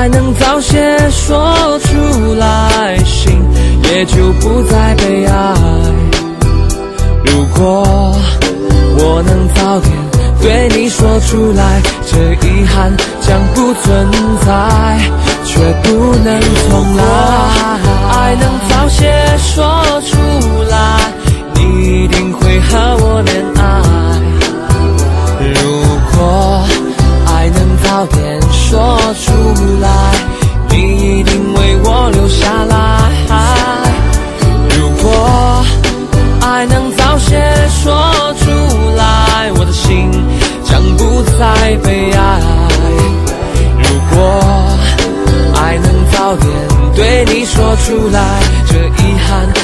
爱能早些说出来，心也就不再被爱。如果我能早点对你说出来，这遗憾将不存在，却不能重来。爱能早些说出来，你一定会和我恋爱。如果爱能早点说出来，你一定为我留下来。如果爱能早些说出来，我的心将不再被爱。如果爱能早点对你说出来，这遗憾